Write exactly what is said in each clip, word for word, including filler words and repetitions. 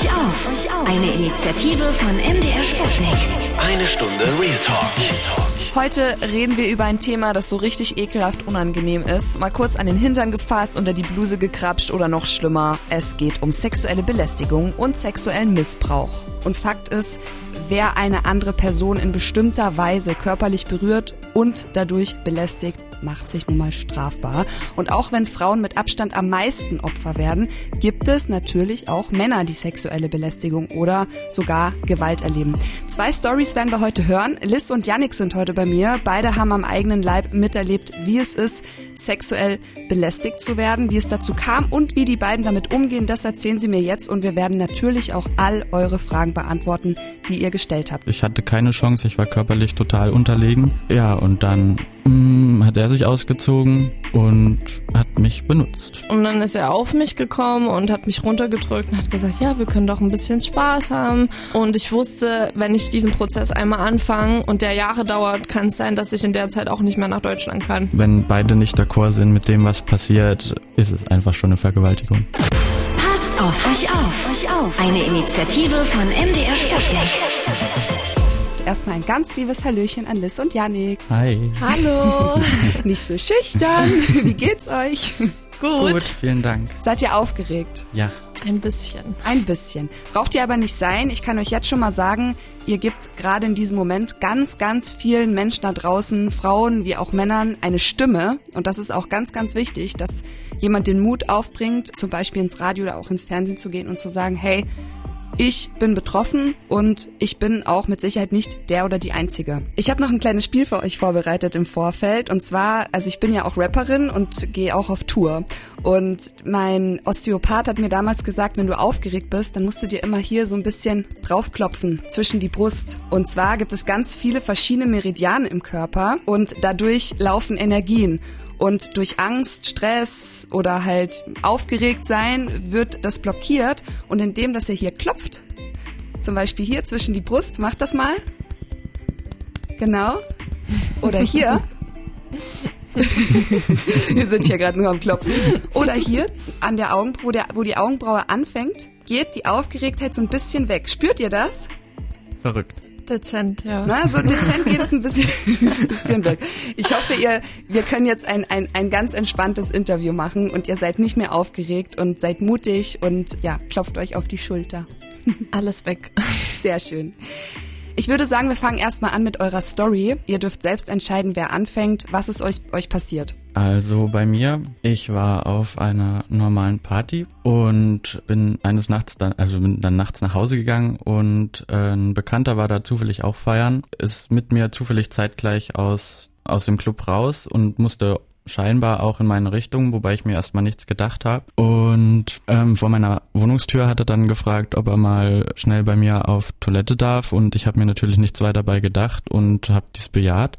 euch auf. Eine Initiative von M D R Sputnik. Eine Stunde Real Talk. Heute reden wir über ein Thema, das so richtig ekelhaft unangenehm ist. Mal kurz an den Hintern gefasst, unter die Bluse gekrapscht oder noch schlimmer. Es geht um sexuelle Belästigung und sexuellen Missbrauch. Und Fakt ist, wer eine andere Person in bestimmter Weise körperlich berührt und dadurch belästigt, macht sich nun mal strafbar. Und auch wenn Frauen mit Abstand am meisten Opfer werden, gibt es natürlich auch Männer, die sexuelle Belästigung oder sogar Gewalt erleben. Zwei Storys werden wir heute hören. Liz und Yannick sind heute bei mir. Beide haben am eigenen Leib miterlebt, wie es ist, sexuell belästigt zu werden, wie es dazu kam und wie die beiden damit umgehen. Das erzählen sie mir jetzt und wir werden natürlich auch all eure Fragen beantworten, die ihr gestellt habt. Ich hatte keine Chance, ich war körperlich total unterlegen. Ja, und dann mh, hat er sich ausgezogen und hat mich benutzt. Und dann ist er auf mich gekommen und hat mich runtergedrückt und hat gesagt, ja, wir können doch ein bisschen Spaß haben. Und ich wusste, wenn ich diesen Prozess einmal anfange und der Jahre dauert, kann es sein, dass ich in der Zeit auch nicht mehr nach Deutschland kann. Wenn beide nicht d'accord sind mit dem, was passiert, ist es einfach schon eine Vergewaltigung. Passt auf euch auf. Euch auf. Eine Initiative von M D R Sputnik. Erstmal ein ganz liebes Hallöchen an Liz und Yannick. Hi. Hallo. Nicht so schüchtern. Wie geht's euch? Gut. Gut, vielen Dank. Seid ihr aufgeregt? Ja. Ein bisschen. Ein bisschen. Braucht ihr aber nicht sein. Ich kann euch jetzt schon mal sagen, ihr gebt gerade in diesem Moment ganz, ganz vielen Menschen da draußen, Frauen wie auch Männern, eine Stimme. Und das ist auch ganz, ganz wichtig, dass jemand den Mut aufbringt, zum Beispiel ins Radio oder auch ins Fernsehen zu gehen und zu sagen, hey, ich bin betroffen und ich bin auch mit Sicherheit nicht der oder die Einzige. Ich habe noch ein kleines Spiel für euch vorbereitet im Vorfeld und zwar, also ich bin ja auch Rapperin und gehe auch auf Tour und mein Osteopath hat mir damals gesagt, wenn du aufgeregt bist, dann musst du dir immer hier so ein bisschen draufklopfen zwischen die Brust. Und zwar gibt es ganz viele verschiedene Meridiane im Körper und dadurch laufen Energien. Und durch Angst, Stress oder halt aufgeregt sein wird das blockiert. Und indem, dass ihr hier klopft, zum Beispiel hier zwischen die Brust, macht das mal. Genau. Oder hier. Wir sind hier gerade nur am Klopfen. Oder hier an der Augenbraue, wo, der, wo die Augenbraue anfängt, geht die Aufgeregtheit so ein bisschen weg. Spürt ihr das? Verrückt. Dezent, ja. Na, so dezent geht es ein bisschen, ein bisschen weg. Ich hoffe, ihr, wir können jetzt ein, ein, ein ganz entspanntes Interview machen und ihr seid nicht mehr aufgeregt und seid mutig und ja, klopft euch auf die Schulter. Alles weg. Sehr schön. Ich würde sagen, wir fangen erstmal an mit eurer Story. Ihr dürft selbst entscheiden, wer anfängt. Was ist euch, euch passiert? Also bei mir, ich war auf einer normalen Party und bin eines Nachts dann, also bin dann nachts nach Hause gegangen und äh, ein Bekannter war da zufällig auch feiern, ist mit mir zufällig zeitgleich aus aus dem Club raus und musste scheinbar auch in meine Richtung, wobei ich mir erstmal nichts gedacht habe. Und ähm, vor meiner Wohnungstür hat er dann gefragt, ob er mal schnell bei mir auf Toilette darf und ich habe mir natürlich nichts weiter dabei gedacht und habe dies bejaht.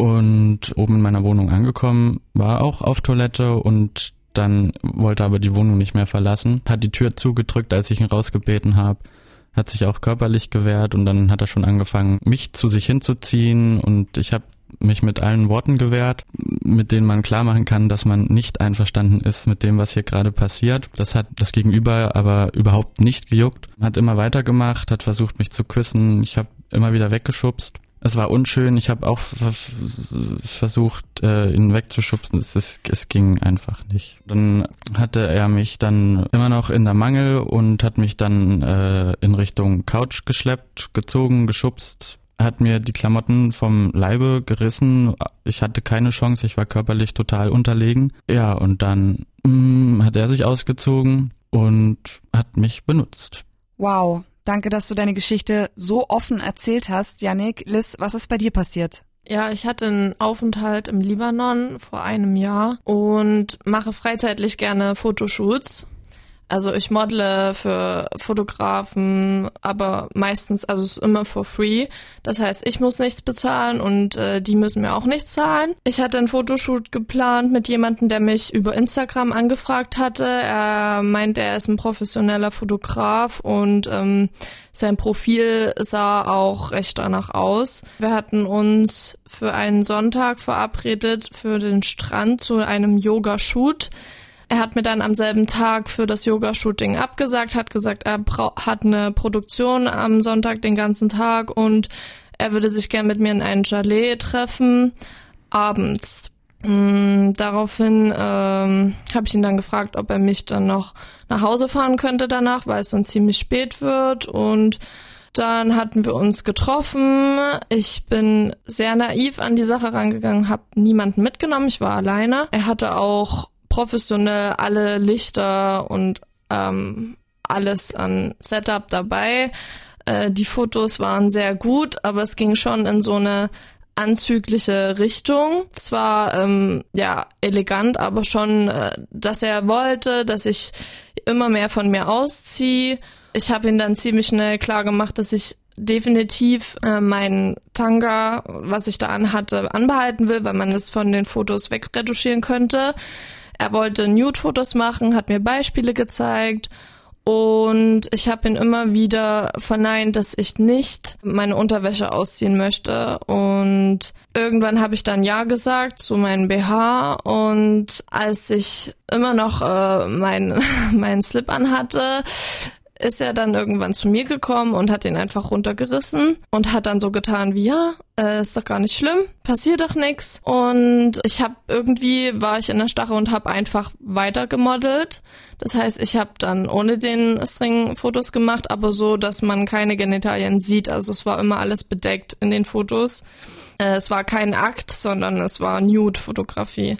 Und oben in meiner Wohnung angekommen, war auch auf Toilette und dann wollte aber die Wohnung nicht mehr verlassen, hat die Tür zugedrückt, als ich ihn rausgebeten habe, hat sich auch körperlich gewehrt und dann hat er schon angefangen, mich zu sich hinzuziehen und ich habe mich mit allen Worten gewehrt, mit denen man klar machen kann, dass man nicht einverstanden ist mit dem, was hier gerade passiert. Das hat das Gegenüber aber überhaupt nicht gejuckt, hat immer weitergemacht, hat versucht, mich zu küssen, ich habe immer wieder weggeschubst. Es war unschön, ich habe auch f- versucht, äh, ihn wegzuschubsen, es, es, es ging einfach nicht. Dann hatte er mich dann immer noch in der Mangel und hat mich dann äh, in Richtung Couch geschleppt, gezogen, geschubst, hat mir die Klamotten vom Leibe gerissen, ich hatte keine Chance, ich war körperlich total unterlegen. Ja, und dann mh, hat er sich ausgezogen und hat mich benutzt. Wow. Danke, dass du deine Geschichte so offen erzählt hast, Yannick. Liz, was ist bei dir passiert? Ja, ich hatte einen Aufenthalt im Libanon vor einem Jahr und mache freizeitlich gerne Fotoshoots. Also ich modele für Fotografen, aber meistens, also es ist immer for free. Das heißt, ich muss nichts bezahlen und äh, die müssen mir auch nichts zahlen. Ich hatte einen Fotoshoot geplant mit jemandem, der mich über Instagram angefragt hatte. Er meint, er ist ein professioneller Fotograf und ähm, sein Profil sah auch recht danach aus. Wir hatten uns für einen Sonntag verabredet für den Strand zu einem Yoga-Shoot. Er hat mir dann am selben Tag für das Yoga-Shooting abgesagt, hat gesagt, er bra- hat eine Produktion am Sonntag den ganzen Tag und er würde sich gern mit mir in ein Chalet treffen, abends. Mhm, daraufhin ähm, habe ich ihn dann gefragt, ob er mich dann noch nach Hause fahren könnte danach, weil es dann ziemlich spät wird, und dann hatten wir uns getroffen. Ich bin sehr naiv an die Sache rangegangen, habe niemanden mitgenommen, ich war alleine. Er hatte auch professionell alle Lichter und ähm, alles an Setup dabei. Äh, die Fotos waren sehr gut, aber es ging schon in so eine anzügliche Richtung. Zwar ähm, ja elegant, aber schon, äh, dass er wollte, dass ich immer mehr von mir ausziehe. Ich habe ihn dann ziemlich schnell klar gemacht, dass ich definitiv äh, meinen Tanga, was ich da anhatte, anbehalten will, weil man es von den Fotos wegretuschieren könnte. Er wollte Nude-Fotos machen, hat mir Beispiele gezeigt, und ich habe ihn immer wieder verneint, dass ich nicht meine Unterwäsche ausziehen möchte. Und irgendwann habe ich dann Ja gesagt zu meinem B H, und als ich immer noch äh, mein, meinen Slip anhatte, ist er dann irgendwann zu mir gekommen und hat ihn einfach runtergerissen und hat dann so getan wie, ja, äh, ist doch gar nicht schlimm, passiert doch nix. Und ich habe irgendwie, war ich in der Stache und habe einfach weiter gemodelt. Das heißt, ich habe dann ohne den String Fotos gemacht, aber so, dass man keine Genitalien sieht. Also es war immer alles bedeckt in den Fotos. Äh, es war kein Akt, sondern es war Nude-Fotografie.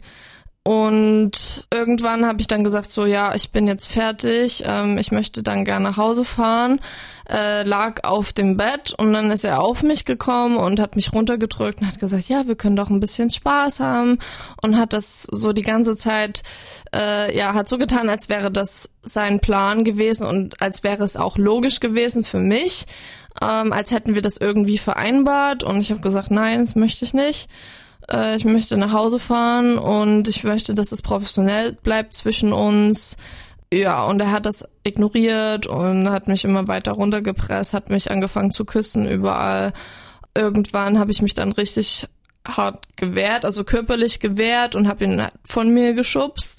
Und irgendwann habe ich dann gesagt, so ja, ich bin jetzt fertig, ähm, ich möchte dann gerne nach Hause fahren, äh, lag auf dem Bett, und dann ist er auf mich gekommen und hat mich runtergedrückt und hat gesagt, ja, wir können doch ein bisschen Spaß haben, und hat das so die ganze Zeit, äh, ja, hat so getan, als wäre das sein Plan gewesen und als wäre es auch logisch gewesen für mich, ähm, als hätten wir das irgendwie vereinbart, und ich habe gesagt, nein, das möchte ich nicht. Ich möchte nach Hause fahren und ich möchte, dass es professionell bleibt zwischen uns. Ja, und er hat das ignoriert und hat mich immer weiter runtergepresst, hat mich angefangen zu küssen überall. Irgendwann habe ich mich dann richtig hart gewehrt, also körperlich gewehrt, und habe ihn von mir geschubst.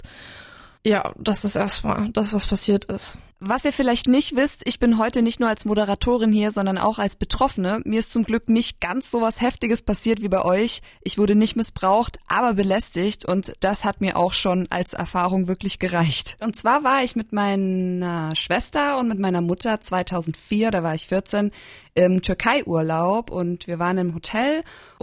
Ja, das ist erstmal das, was passiert ist. Was ihr vielleicht nicht wisst, ich bin heute nicht nur als Moderatorin hier, sondern auch als Betroffene. Mir ist zum Glück nicht ganz so was Heftiges passiert wie bei euch. Ich wurde nicht missbraucht, aber belästigt, und das hat mir auch schon als Erfahrung wirklich gereicht. Und zwar war ich mit meiner Schwester und mit meiner Mutter zweitausendvier, da war ich vierzehn, im Türkei-Urlaub, und wir waren im Hotel,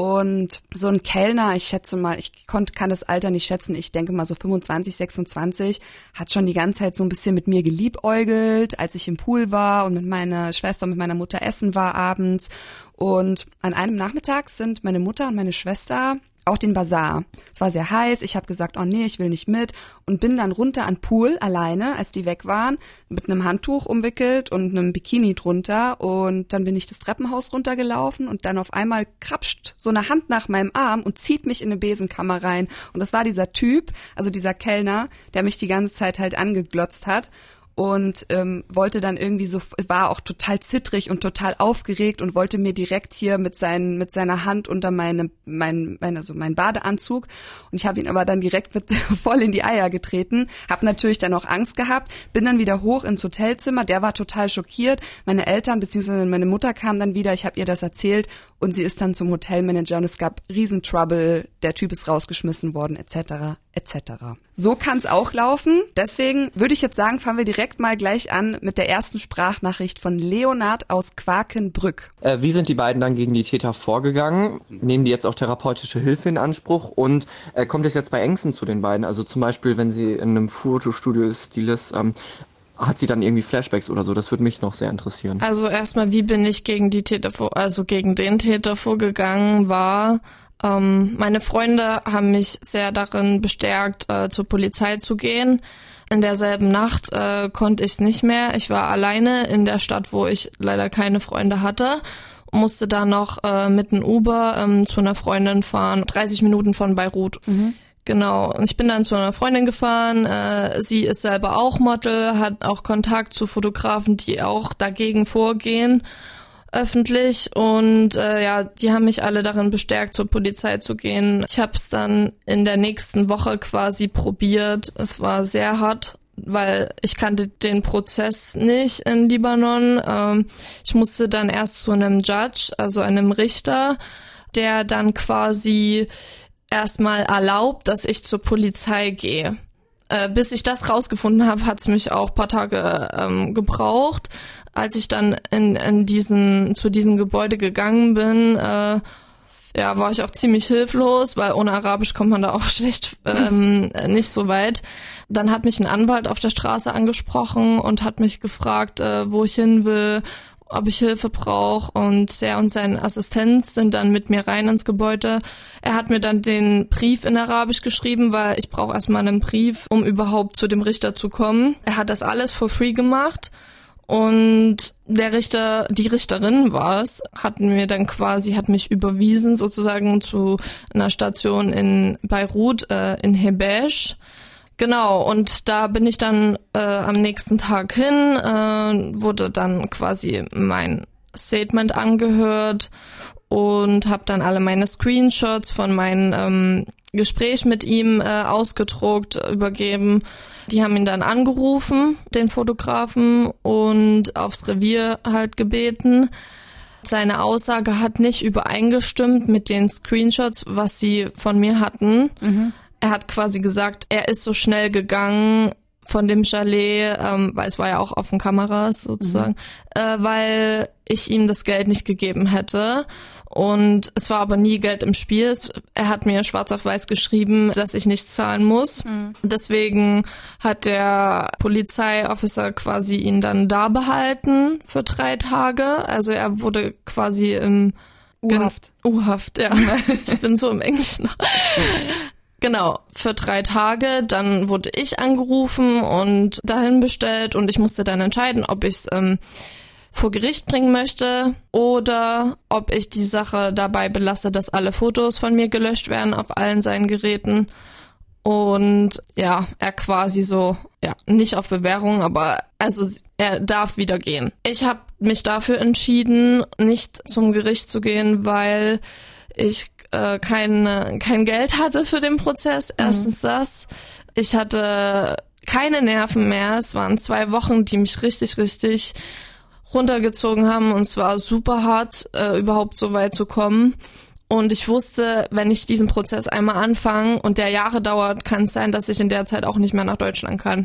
und so ein Kellner, ich schätze mal, ich konnt, kann das Alter nicht schätzen, ich denke mal so fünfundzwanzig, sechsundzwanzig, hat schon die ganze Zeit so ein bisschen mit mir geliebäugelt, als ich im Pool war und mit meiner Schwester und mit meiner Mutter essen war abends. Und an einem Nachmittag sind meine Mutter und meine Schwester auch den Bazar. Es war sehr heiß, ich habe gesagt, oh nee, ich will nicht mit, und bin dann runter an Pool alleine, als die weg waren, mit einem Handtuch umwickelt und einem Bikini drunter, und dann bin ich das Treppenhaus runtergelaufen, und dann auf einmal krapscht so eine Hand nach meinem Arm und zieht mich in eine Besenkammer rein, und das war dieser Typ, also dieser Kellner, der mich die ganze Zeit halt angeglotzt hat. Und ähm, wollte dann irgendwie so, war auch total zittrig und total aufgeregt und wollte mir direkt hier mit seinen mit seiner Hand unter meine mein mein also mein Badeanzug, und ich habe ihn aber dann direkt mit voll in die Eier getreten, habe natürlich dann auch Angst gehabt, bin dann wieder hoch ins Hotelzimmer, der war total schockiert, meine Eltern bzw. meine Mutter kamen dann wieder, ich habe ihr das erzählt, und sie ist dann zum Hotelmanager, und es gab riesen Trouble, der Typ ist rausgeschmissen worden, et cetera et cetera. So kann's auch laufen. Deswegen würde ich jetzt sagen, fangen wir direkt mal gleich an mit der ersten Sprachnachricht von Leonard aus Quakenbrück. Äh, wie sind die beiden dann gegen die Täter vorgegangen? Nehmen die jetzt auch therapeutische Hilfe in Anspruch? Und äh, kommt es jetzt bei Ängsten zu den beiden? Also zum Beispiel, wenn sie in einem Fotostudio-Stil ist, ähm, hat sie dann irgendwie Flashbacks oder so? Das würde mich noch sehr interessieren. Also erstmal, wie bin ich gegen die Täter vor, also gegen den Täter vorgegangen, war, ähm, meine Freunde haben mich sehr darin bestärkt, äh, zur Polizei zu gehen. In derselben Nacht äh, konnte ich es nicht mehr. Ich war alleine in der Stadt, wo ich leider keine Freunde hatte. Musste da noch äh, mit einem Uber ähm, zu einer Freundin fahren, dreißig Minuten von Beirut. Mhm. Genau, und ich bin dann zu einer Freundin gefahren, äh, sie ist selber auch Model, hat auch Kontakt zu Fotografen, die auch dagegen vorgehen. öffentlich und äh, ja, die haben mich alle darin bestärkt, zur Polizei zu gehen. Ich habe es dann in der nächsten Woche quasi probiert. Es war sehr hart, weil ich kannte den Prozess nicht in Libanon. Ähm, ich musste dann erst zu einem Judge, also einem Richter, der dann quasi erstmal erlaubt, dass ich zur Polizei gehe. Äh, bis ich das rausgefunden habe, hat es mich auch ein paar Tage ähm, gebraucht. Als ich dann in, in diesen zu diesem Gebäude gegangen bin, äh, ja, war ich auch ziemlich hilflos, weil ohne Arabisch kommt man da auch schlecht ähm, nicht so weit. Dann hat mich ein Anwalt auf der Straße angesprochen und hat mich gefragt, äh, wo ich hin will, ob ich Hilfe brauche, und er und sein Assistent sind dann mit mir rein ins Gebäude. Er hat mir dann den Brief in Arabisch geschrieben, weil ich brauche erstmal einen Brief, um überhaupt zu dem Richter zu kommen. Er hat das alles for free gemacht. Und der Richter, die Richterin war es, hat mir dann quasi, hat mich überwiesen sozusagen zu einer Station in Beirut, äh, in Hebesh. Genau, und da bin ich dann äh, am nächsten Tag hin, äh, wurde dann quasi mein Statement angehört und habe dann alle meine Screenshots von meinem ähm, Gespräch mit ihm äh, ausgedruckt, übergeben. Die haben ihn dann angerufen, den Fotografen, und aufs Revier halt gebeten. Seine Aussage hat nicht übereingestimmt mit den Screenshots, was sie von mir hatten. Mhm. Er hat quasi gesagt, er ist so schnell gegangen von dem Chalet, ähm, weil es war ja auch auf den Kameras sozusagen, mhm. äh, weil ich ihm das Geld nicht gegeben hätte. Und es war aber nie Geld im Spiel. Es, er hat mir schwarz auf weiß geschrieben, dass ich nichts zahlen muss. Mhm. Deswegen hat der Polizeiofficer quasi ihn dann da behalten für drei Tage. Also er wurde quasi im U-Haft. U-Haft, ja. Ich bin so im Englischen. Genau, für drei Tage. Dann wurde ich angerufen und dahin bestellt, und ich musste dann entscheiden, ob ich es ähm, vor Gericht bringen möchte oder ob ich die Sache dabei belasse, dass alle Fotos von mir gelöscht werden auf allen seinen Geräten. Und ja, er quasi so, ja, nicht auf Bewährung, aber also er darf wieder gehen. Ich habe mich dafür entschieden, nicht zum Gericht zu gehen, weil ich äh, kein, kein Geld hatte für den Prozess. Erstens mhm. das. Ich hatte keine Nerven mehr. Es waren zwei Wochen, die mich richtig, richtig runtergezogen haben, und es war super hart, äh, überhaupt so weit zu kommen. Und ich wusste, wenn ich diesen Prozess einmal anfange und der Jahre dauert, kann es sein, dass ich in der Zeit auch nicht mehr nach Deutschland kann.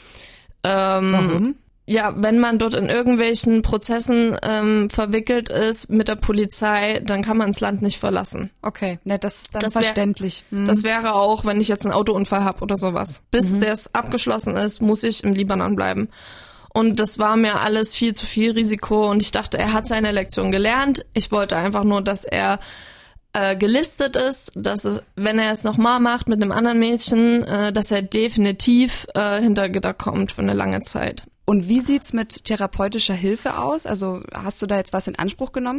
Ähm, Warum? Ja, wenn man dort in irgendwelchen Prozessen ähm, verwickelt ist mit der Polizei, dann kann man das Land nicht verlassen. Okay, ne, das ist dann das verständlich. Wär, hm. Das wäre auch, wenn ich jetzt einen Autounfall habe oder sowas. Bis mhm. das abgeschlossen ist, muss ich im Libanon bleiben. Und das war mir alles viel zu viel Risiko, und ich dachte, er hat seine Lektion gelernt. Ich wollte einfach nur, dass er äh, gelistet ist, dass es, wenn er es nochmal macht mit einem anderen Mädchen, äh, dass er definitiv äh, hinter Gitter kommt für eine lange Zeit. Und wie sieht's mit therapeutischer Hilfe aus? Also hast du da jetzt was in Anspruch genommen?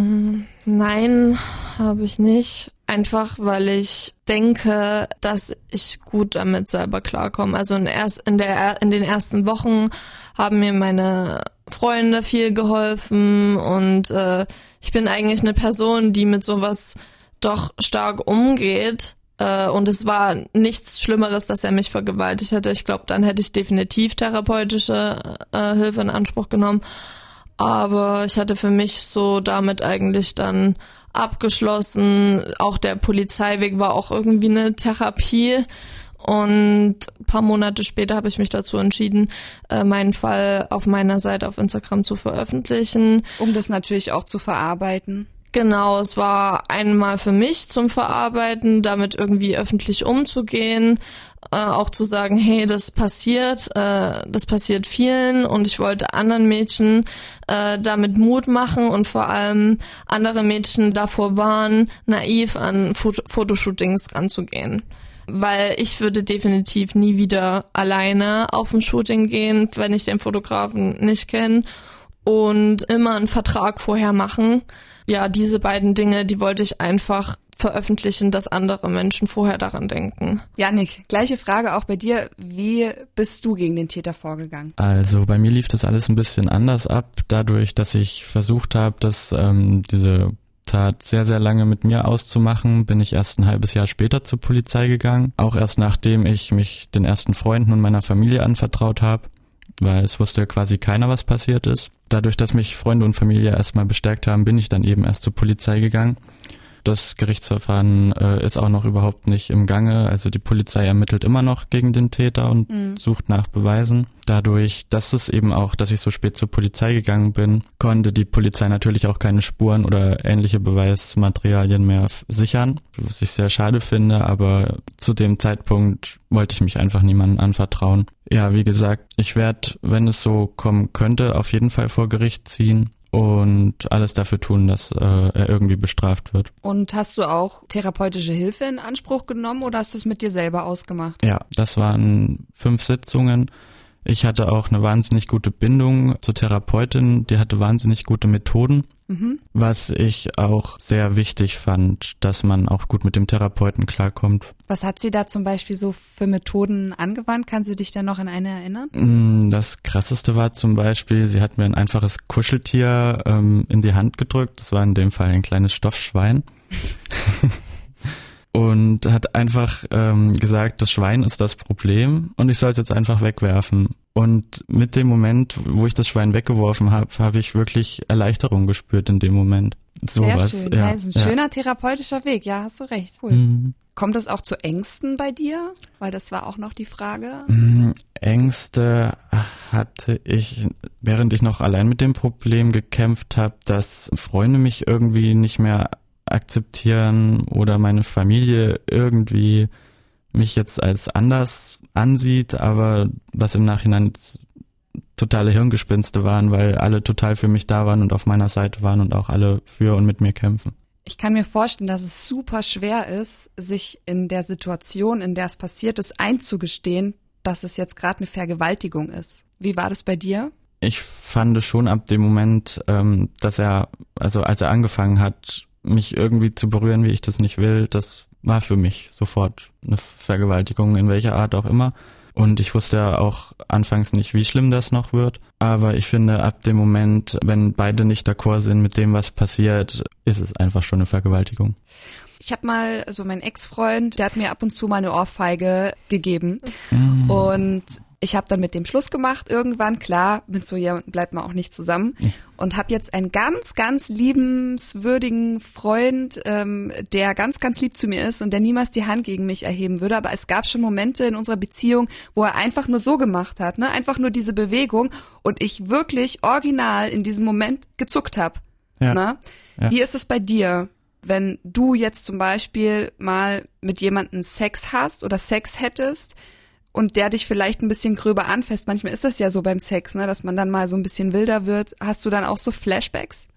Nein, habe ich nicht. Einfach, weil ich denke, dass ich gut damit selber klarkomme. Also in, erst, in, der, in den ersten Wochen haben mir meine Freunde viel geholfen, und äh, ich bin eigentlich eine Person, die mit sowas doch stark umgeht. Äh, und es war nichts Schlimmeres, dass er mich vergewaltigt hätte. Ich glaube, dann hätte ich definitiv therapeutische äh, Hilfe in Anspruch genommen. Aber ich hatte für mich so damit eigentlich dann abgeschlossen. Auch der Polizeiweg war auch irgendwie eine Therapie. Und ein paar Monate später habe ich mich dazu entschieden, meinen Fall auf meiner Seite auf Instagram zu veröffentlichen. Um das natürlich auch zu verarbeiten. Genau, es war einmal für mich zum Verarbeiten, damit irgendwie öffentlich umzugehen, äh, auch zu sagen, hey, das passiert, äh, das passiert vielen, und ich wollte anderen Mädchen äh, damit Mut machen und vor allem andere Mädchen davor warnen, naiv an Fot- Fotoshootings ranzugehen. Weil ich würde definitiv nie wieder alleine auf ein Shooting gehen, wenn ich den Fotografen nicht kenne, und immer einen Vertrag vorher machen. Ja, diese beiden Dinge, die wollte ich einfach veröffentlichen, dass andere Menschen vorher daran denken. Jannik, gleiche Frage auch bei dir. Wie bist du gegen den Täter vorgegangen? Also bei mir lief das alles ein bisschen anders ab, dadurch, dass ich versucht habe, dass ähm, diese Tat sehr, sehr lange mit mir auszumachen, bin ich erst ein halbes Jahr später zur Polizei gegangen. Auch erst nachdem ich mich den ersten Freunden und meiner Familie anvertraut habe, weil es wusste quasi keiner, was passiert ist. Dadurch, dass mich Freunde und Familie erstmal bestärkt haben, bin ich dann eben erst zur Polizei gegangen. Das Gerichtsverfahren äh, ist auch noch überhaupt nicht im Gange. Also die Polizei ermittelt immer noch gegen den Täter und mhm. sucht nach Beweisen. Dadurch, dass es eben auch, dass ich so spät zur Polizei gegangen bin, konnte die Polizei natürlich auch keine Spuren oder ähnliche Beweismaterialien mehr sichern, was ich sehr schade finde, aber zu dem Zeitpunkt wollte ich mich einfach niemandem anvertrauen. Ja, wie gesagt, ich werde, wenn es so kommen könnte, auf jeden Fall vor Gericht ziehen und alles dafür tun, dass äh, er irgendwie bestraft wird. Und hast du auch therapeutische Hilfe in Anspruch genommen oder hast du es mit dir selber ausgemacht? Ja, das waren fünf Sitzungen. Ich hatte auch eine wahnsinnig gute Bindung zur Therapeutin, die hatte wahnsinnig gute Methoden, mhm. was ich auch sehr wichtig fand, dass man auch gut mit dem Therapeuten klarkommt. Was hat sie da zum Beispiel so für Methoden angewandt? Kannst du dich da noch an eine erinnern? Das Krasseste war zum Beispiel, sie hat mir ein einfaches Kuscheltier ähm, in die Hand gedrückt, das war in dem Fall ein kleines Stoffschwein. Und hat einfach ähm, gesagt, das Schwein ist das Problem und ich soll es jetzt einfach wegwerfen. Und mit dem Moment, wo ich das Schwein weggeworfen habe, habe ich wirklich Erleichterung gespürt in dem Moment. So Sehr was, schön, ja, ja, ist ein ja. schöner therapeutischer Weg, ja, hast du recht. Cool. Mhm. Kommt es auch zu Ängsten bei dir? Weil das war auch noch die Frage. Mhm, Ängste hatte ich, während ich noch allein mit dem Problem gekämpft habe, dass Freunde mich irgendwie nicht mehr akzeptieren oder meine Familie irgendwie mich jetzt als anders ansieht, aber was im Nachhinein jetzt totale Hirngespinste waren, weil alle total für mich da waren und auf meiner Seite waren und auch alle für und mit mir kämpfen. Ich kann mir vorstellen, dass es super schwer ist, sich in der Situation, in der es passiert ist, einzugestehen, dass es jetzt gerade eine Vergewaltigung ist. Wie war das bei dir? Ich fand schon ab dem Moment, ähm, dass er, also als er angefangen hat, mich irgendwie zu berühren, wie ich das nicht will, das war für mich sofort eine Vergewaltigung, in welcher Art auch immer. Und ich wusste ja auch anfangs nicht, wie schlimm das noch wird. Aber ich finde, ab dem Moment, wenn beide nicht d'accord sind mit dem, was passiert, ist es einfach schon eine Vergewaltigung. Ich habe mal, also mein Ex-Freund, der hat mir ab und zu mal eine Ohrfeige gegeben. Mhm. Und ich habe dann mit dem Schluss gemacht irgendwann. Klar, mit so jemandem bleibt man auch nicht zusammen. Mhm. Und habe jetzt einen ganz, ganz liebenswürdigen Freund, ähm, der ganz, ganz lieb zu mir ist und der niemals die Hand gegen mich erheben würde. Aber es gab schon Momente in unserer Beziehung, wo er einfach nur so gemacht hat, ne, einfach nur diese Bewegung und ich wirklich original in diesem Moment gezuckt habe. Ja. Ne? Ja. Wie ist es bei dir, wenn du jetzt zum Beispiel mal mit jemandem Sex hast oder Sex hättest und der dich vielleicht ein bisschen gröber anfasst? Manchmal ist das ja so beim Sex, ne, dass man dann mal so ein bisschen wilder wird. Hast du dann auch so Flashbacks?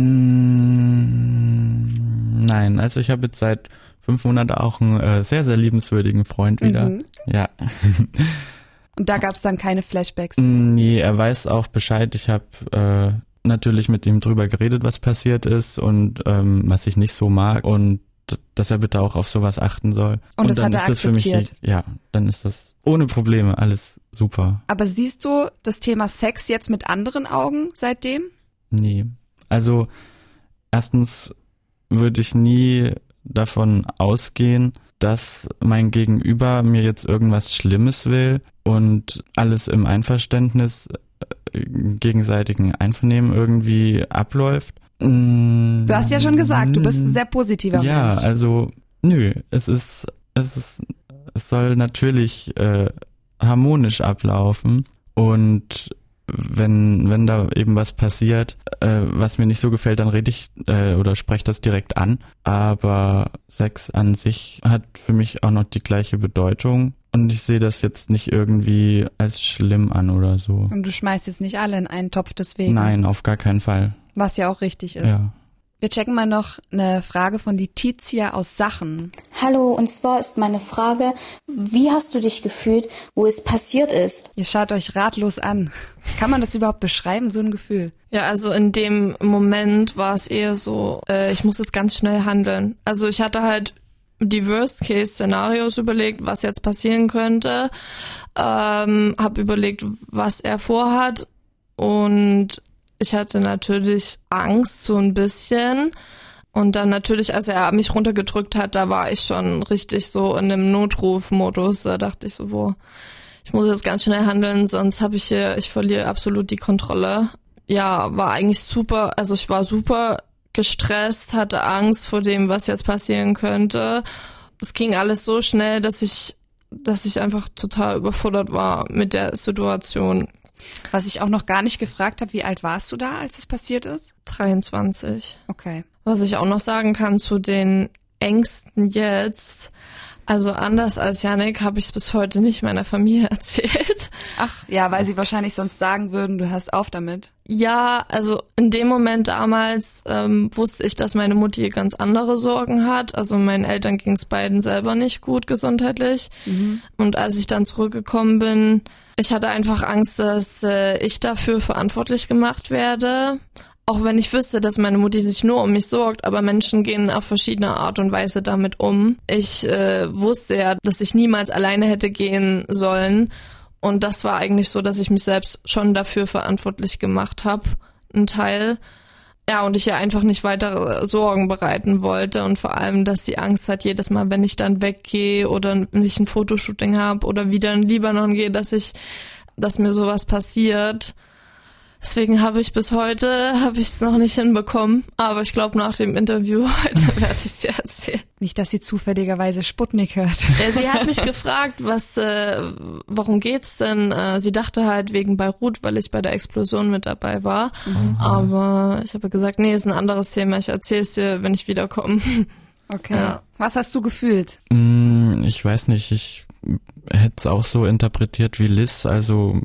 Mm, nein, also ich habe jetzt seit fünf Monaten auch einen äh, sehr, sehr liebenswürdigen Freund wieder. Mhm. Ja. Und da gab es dann keine Flashbacks? Nee, er weiß auch Bescheid. Ich habe äh, natürlich mit ihm drüber geredet, was passiert ist und ähm, was ich nicht so mag und dass er bitte auch auf sowas achten soll. Und, und das dann hat er ist das für mich, ja, dann ist das ohne Probleme alles super. Aber siehst du das Thema Sex jetzt mit anderen Augen seitdem? Nee, also erstens würde ich nie davon ausgehen, dass mein Gegenüber mir jetzt irgendwas Schlimmes will und alles im Einverständnis, gegenseitigen Einvernehmen irgendwie abläuft. Du hast ja schon gesagt, du bist ein sehr positiver ja, Mensch. Ja, also nö, es ist, es ist, es soll natürlich äh, harmonisch ablaufen und wenn wenn da eben was passiert, äh, was mir nicht so gefällt, dann rede ich äh, oder spreche das direkt an. Aber Sex an sich hat für mich auch noch die gleiche Bedeutung. Und ich sehe das jetzt nicht irgendwie als schlimm an oder so. Und du schmeißt jetzt nicht alle in einen Topf deswegen? Nein, auf gar keinen Fall. Was ja auch richtig ist. Ja. Wir checken mal noch eine Frage von Letizia aus Sachen. Hallo, und zwar ist meine Frage, wie hast du dich gefühlt, wo es passiert ist? Ihr schaut euch ratlos an. Kann man das überhaupt beschreiben, so ein Gefühl? Ja, also in dem Moment war es eher so, äh, ich muss jetzt ganz schnell handeln. Also ich hatte halt die Worst-Case-Szenarios überlegt, was jetzt passieren könnte, ähm, habe überlegt, was er vorhat und ich hatte natürlich Angst so ein bisschen und dann natürlich, als er mich runtergedrückt hat, da war ich schon richtig so in einem Notrufmodus. Da dachte ich so, boah, ich muss jetzt ganz schnell handeln, sonst habe ich hier, ich verliere absolut die Kontrolle. Ja, war eigentlich super, also ich war super gestresst, hatte Angst vor dem, was jetzt passieren könnte. Es ging alles so schnell, dass ich, dass ich einfach total überfordert war mit der Situation. Was ich auch noch gar nicht gefragt habe, wie alt warst du da, als es passiert ist? dreiundzwanzig. Okay. Was ich auch noch sagen kann zu den Ängsten jetzt, also anders als Yannick habe ich es bis heute nicht meiner Familie erzählt. Ach, ja, weil sie wahrscheinlich sonst sagen würden, du hörst auf damit. Ja, also in dem Moment damals ähm, wusste ich, dass meine Mutti ganz andere Sorgen hat. Also meinen Eltern ging es beiden selber nicht gut gesundheitlich. Mhm. Und als ich dann zurückgekommen bin, ich hatte einfach Angst, dass äh, ich dafür verantwortlich gemacht werde. Auch wenn ich wüsste, dass meine Mutti sich nur um mich sorgt, aber Menschen gehen auf verschiedene Art und Weise damit um. Ich äh, wusste ja, dass ich niemals alleine hätte gehen sollen. Und das war eigentlich so, dass ich mich selbst schon dafür verantwortlich gemacht habe, ein Teil. Ja, und ich ja einfach nicht weitere Sorgen bereiten wollte. Und vor allem, dass sie Angst hat, jedes Mal, wenn ich dann weggehe oder nicht ein Fotoshooting habe oder wieder in Libanon gehe, dass ich, dass mir sowas passiert. Deswegen habe ich bis heute, habe ich es noch nicht hinbekommen. Aber ich glaube, nach dem Interview heute werde ich es dir erzählen. Nicht, dass sie zufälligerweise Sputnik hört. Ja, sie hat mich gefragt, was, äh, warum geht's denn? Äh, sie dachte halt wegen Beirut, weil ich bei der Explosion mit dabei war. Mhm. Aber ich habe gesagt, nee, ist ein anderes Thema. Ich erzähle es dir, wenn ich wiederkomme. Okay. Ja. Was hast du gefühlt? Ich weiß nicht, ich hätte es auch so interpretiert wie Liz, also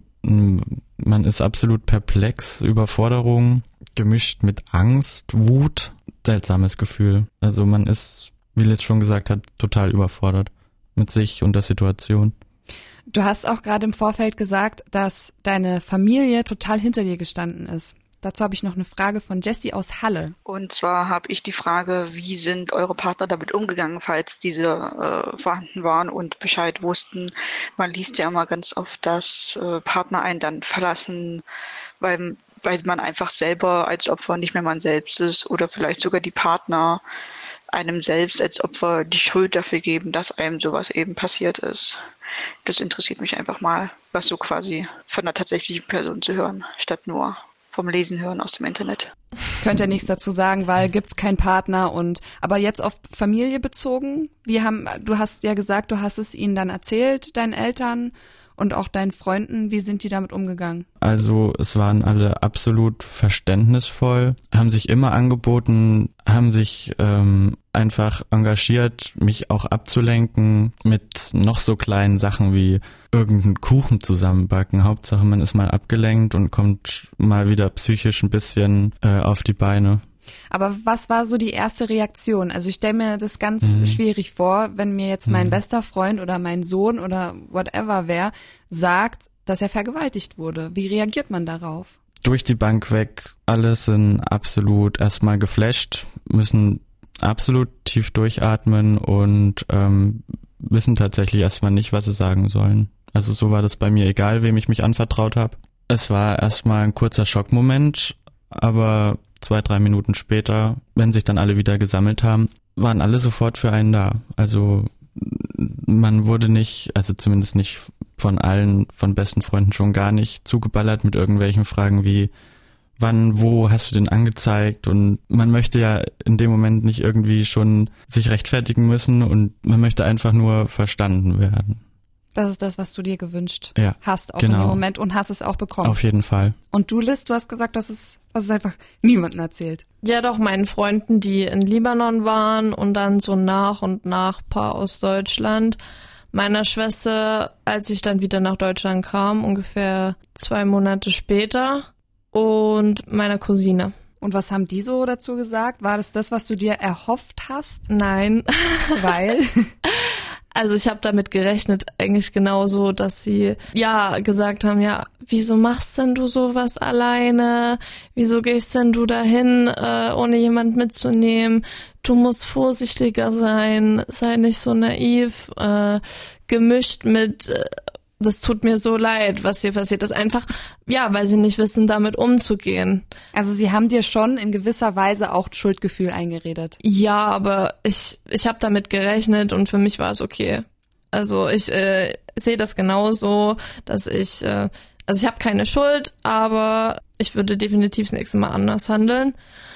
man ist absolut perplex, Überforderung, gemischt mit Angst, Wut, seltsames Gefühl. Also man ist, wie Liz schon gesagt hat, total überfordert mit sich und der Situation. Du hast auch gerade im Vorfeld gesagt, dass deine Familie total hinter dir gestanden ist. Dazu habe ich noch eine Frage von Jessie aus Halle. Und zwar habe ich die Frage, wie sind eure Partner damit umgegangen, falls diese äh, vorhanden waren und Bescheid wussten? Man liest ja immer ganz oft, dass äh, Partner einen dann verlassen, weil, weil man einfach selber als Opfer nicht mehr man selbst ist oder vielleicht sogar die Partner einem selbst als Opfer die Schuld dafür geben, dass einem sowas eben passiert ist. Das interessiert mich einfach mal, was so quasi von einer tatsächlichen Person zu hören, statt nur vom Lesen hören aus dem Internet. Könnt ihr nichts dazu sagen, weil gibt's keinen Partner und aber jetzt auf Familie bezogen? Wir haben, du hast ja gesagt, du hast es ihnen dann erzählt, deinen Eltern und auch deinen Freunden. Wie sind die damit umgegangen? Also es waren alle absolut verständnisvoll, haben sich immer angeboten, haben sich ähm, einfach engagiert, mich auch abzulenken mit noch so kleinen Sachen wie irgendeinen Kuchen zusammenbacken. Hauptsache man ist mal abgelenkt und kommt mal wieder psychisch ein bisschen äh, auf die Beine. Aber was war so die erste Reaktion? Also ich stelle mir das ganz Mhm. schwierig vor, wenn mir jetzt mein Mhm. bester Freund oder mein Sohn oder whatever wer sagt, dass er vergewaltigt wurde. Wie reagiert man darauf? Durch die Bank weg, alle sind absolut erstmal geflasht, müssen absolut tief durchatmen und ähm, wissen tatsächlich erstmal nicht, was sie sagen sollen. Also so war das bei mir, egal wem ich mich anvertraut habe. Es war erstmal ein kurzer Schockmoment, aber zwei, drei Minuten später, wenn sich dann alle wieder gesammelt haben, waren alle sofort für einen da. Also man wurde nicht, also zumindest nicht von allen, von besten Freunden schon gar nicht zugeballert mit irgendwelchen Fragen wie wann, wo hast du den angezeigt? Und man möchte ja in dem Moment nicht irgendwie schon sich rechtfertigen müssen und man möchte einfach nur verstanden werden. Das ist das, was du dir gewünscht Ja, hast, auch genau. in dem Moment und hast es auch bekommen. Auf jeden Fall. Und du, Liz, du hast gesagt, dass es, dass es einfach niemandem erzählt. Ja, doch, meinen Freunden, die in Libanon waren und dann so nach und nach paar aus Deutschland. Meiner Schwester, als ich dann wieder nach Deutschland kam, ungefähr zwei Monate später. Und meiner Cousine. Und was haben die so dazu gesagt? War das das, was du dir erhofft hast? Nein. Weil? Also ich habe damit gerechnet, eigentlich genauso, dass sie ja gesagt haben, ja, wieso machst denn du sowas alleine? Wieso gehst denn du dahin, äh, ohne jemand mitzunehmen? Du musst vorsichtiger sein, sei nicht so naiv, äh, gemischt mit, äh, das tut mir so leid, was hier passiert ist. Einfach, ja, weil sie nicht wissen, damit umzugehen. Also sie haben dir schon in gewisser Weise auch Schuldgefühl eingeredet. Ja, aber ich ich habe damit gerechnet und für mich war es okay. Also ich äh, sehe das genauso, dass ich, äh, also ich habe keine Schuld, aber ich würde definitiv das nächste Mal anders handeln.